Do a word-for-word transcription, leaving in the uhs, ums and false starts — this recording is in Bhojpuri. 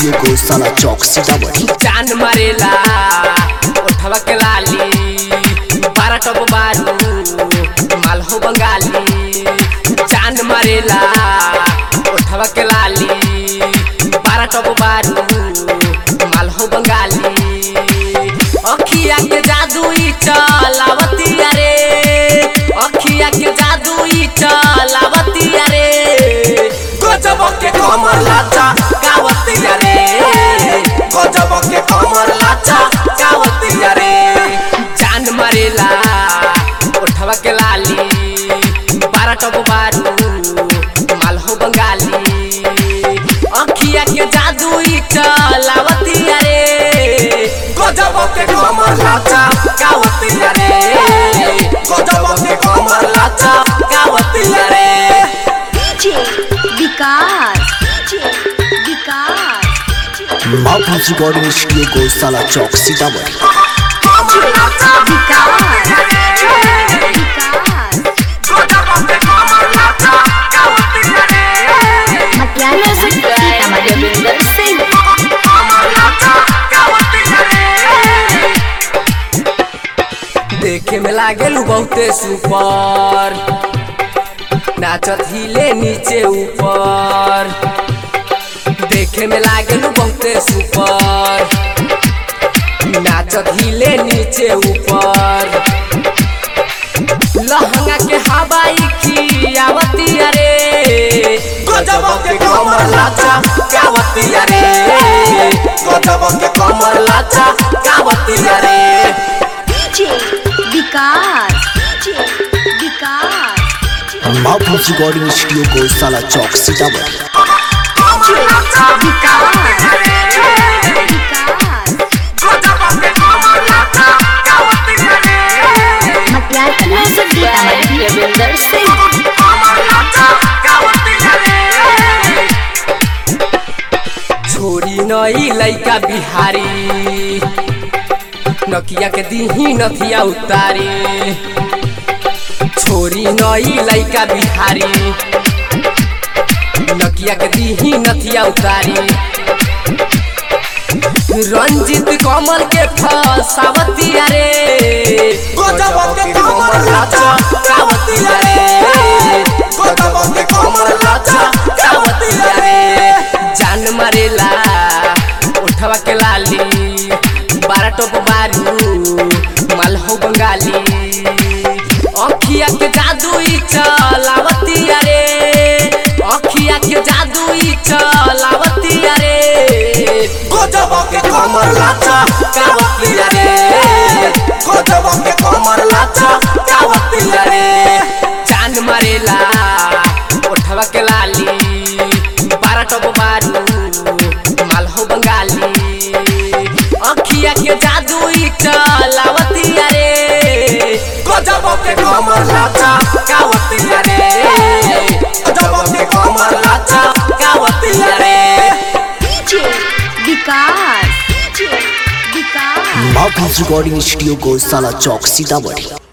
स्टूडियो गौशाला चौक सीतामढ़ी। जान मारेला उठवा के लाली बारह टब बारू माल हो बंगाली। जान मारेला उठवा के लाली बारह टब बारू माल हो बंगाली। अखिया के जादू ई चलावती रे, अखिया के जादू ई चलावती रे। गजब के कमर लाचा गावती रे, गजब के कमर लाचा गावती रे। जान मारेला उठवा के लाली बारह टब बारू माल हो बंगाली। अखिया के जादू ई चलावती रे, गजब के कमर लाचा गावती रे, गजब के कमर लाचा गावती रे। Vikas Vikas mouth recording studio Gaushala Chowk Sitamarhi. देखे में लागेलू बहुते सुपर, नाचत हिले नीचे ऊपर। देखे में लागेलू बहुते सुपर, नाचत हिले नीचे ऊपर। लहंगा के हवाई खियावती रे, गजब के कमर लाचा गावती रे, गजब के कमर लाचा गावती रे। Vikas Vikas mouth recording studio Gaushala Chowk Sitamarhi. छोरी नई लइका बिहारी, नकिया के दीही नथिया उतारी। छोरी नई लइका बिहारी, नकिया के दीही नथिया उतारी। रंजित कमल के फसावती रे, गजब के कमर लाचा गावती रे, गजब के कमर लाचा गावती रे। जान मारेला उठवा के लाली बारह टब बारू माल हो बंगाली। अखिया के जादू ई चलावती रे, अखिया के जादू ई चलावती रे। गजब के कमर लाचा गावती रे, गजब के कमर लाचा गावती रे। जान मारेला उठवा के लाली बारह टब बारू माल हो बंगाली। अखिया के जादू ई चलावती रे, गजब के कमर लाचा गावती रे, गजब के कमर लाचा गावती रे। Vikas Vikas mouth recording studio Gaushala Chowk Sitamarhi.